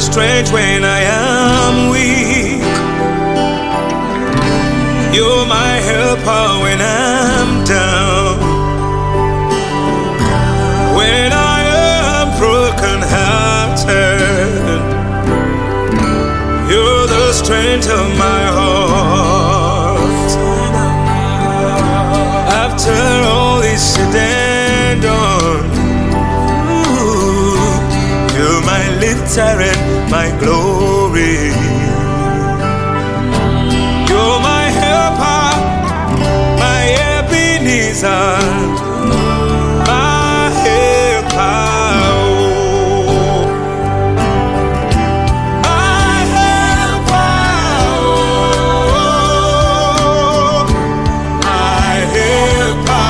strength when I am weak. You're my helper when I'm down. When I am broken-hearted, you're the strength of my heart. After all is said and done, you're my lifter and my glory. You're my helper, my Ebenezer, my helper. My helper, my helper.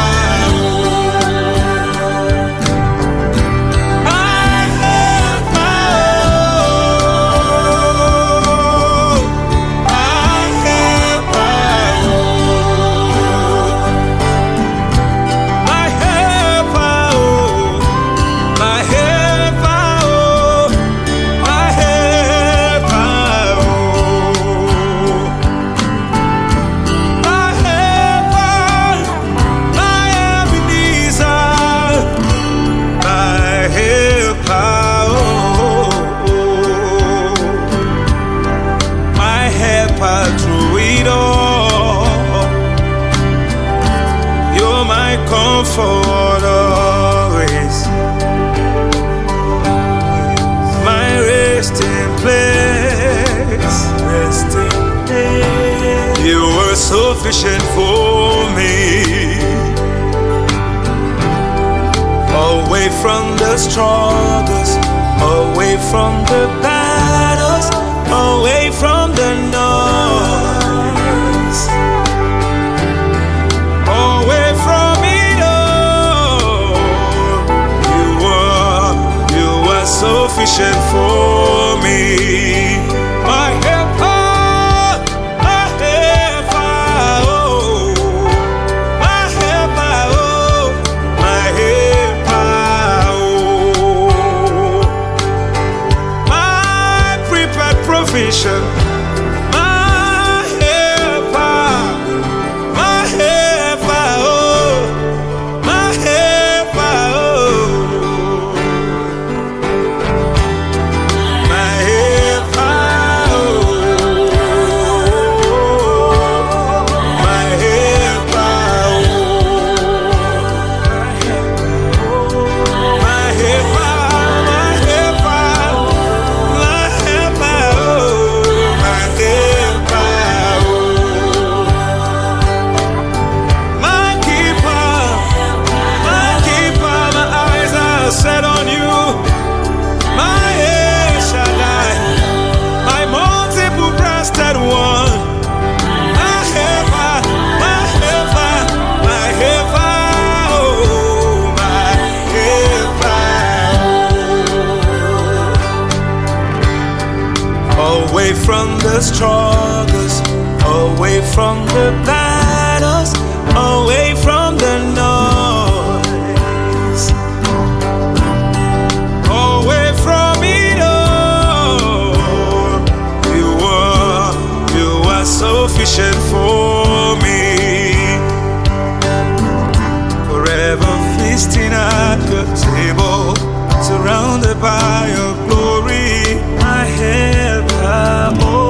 Through it all, you're my comfort always, my resting place. You were sufficient for me. Away from the struggles, away from the battles, away from the noise, away from it all. You are sufficient for me. My helper, my helper, oh, my helper, oh, my helper, oh, my prepared provision. Set on you, my El Shaddai, my multiple-breasted one, my helper, my helper, my helper, oh, my helper. Away from the struggles, away from the battles, away from the noise, sufficient for me. Forever feasting at your table, surrounded by your glory, my helper.